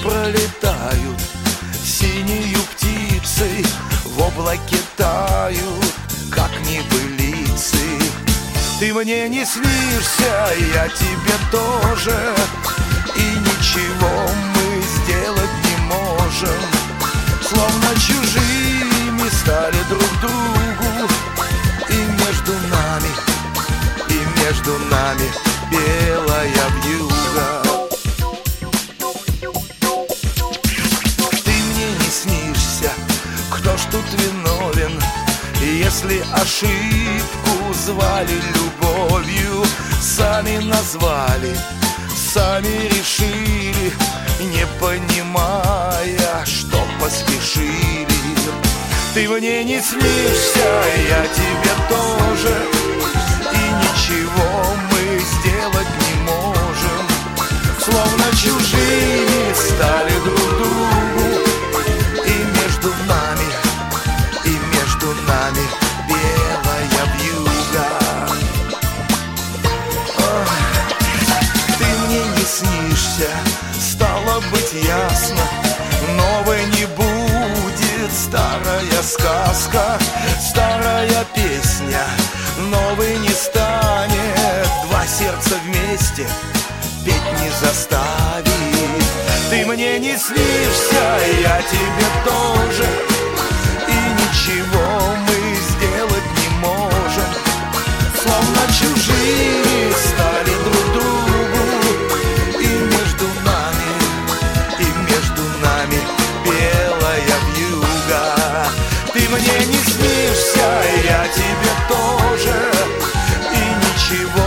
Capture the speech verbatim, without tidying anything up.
пролетают синею птицей, в облаке тают, как небылицы. Ты мне не снишься, я тебе тоже, и ничего мы сделать не можем. Словно чужими стали друг другу, и между нами, и между нами белая вьюга. Ты мне не снишься, кто ж тут виновен, если ошибку звали любовью, сами назвали, сами решили, не понимая, что поспешили. Ты мне не снишься, я тебе тоже, и ничего мы сделать не можем. Словно чужими стали друг другу, и между нами, и между нами белая вьюга. Ох, ты мне не снишься, стало быть ясно, новой не будет старая сказка, старая песня новой не станет. Два сердца вместе петь не заставит. Ты мне не снишься, я тебе тоже, и ничего мы сделать не можем. Словно чужими стали друг другу, и между нами, и между нами белая вьюга. Ты мне не снишься, я тебе тоже, и ничего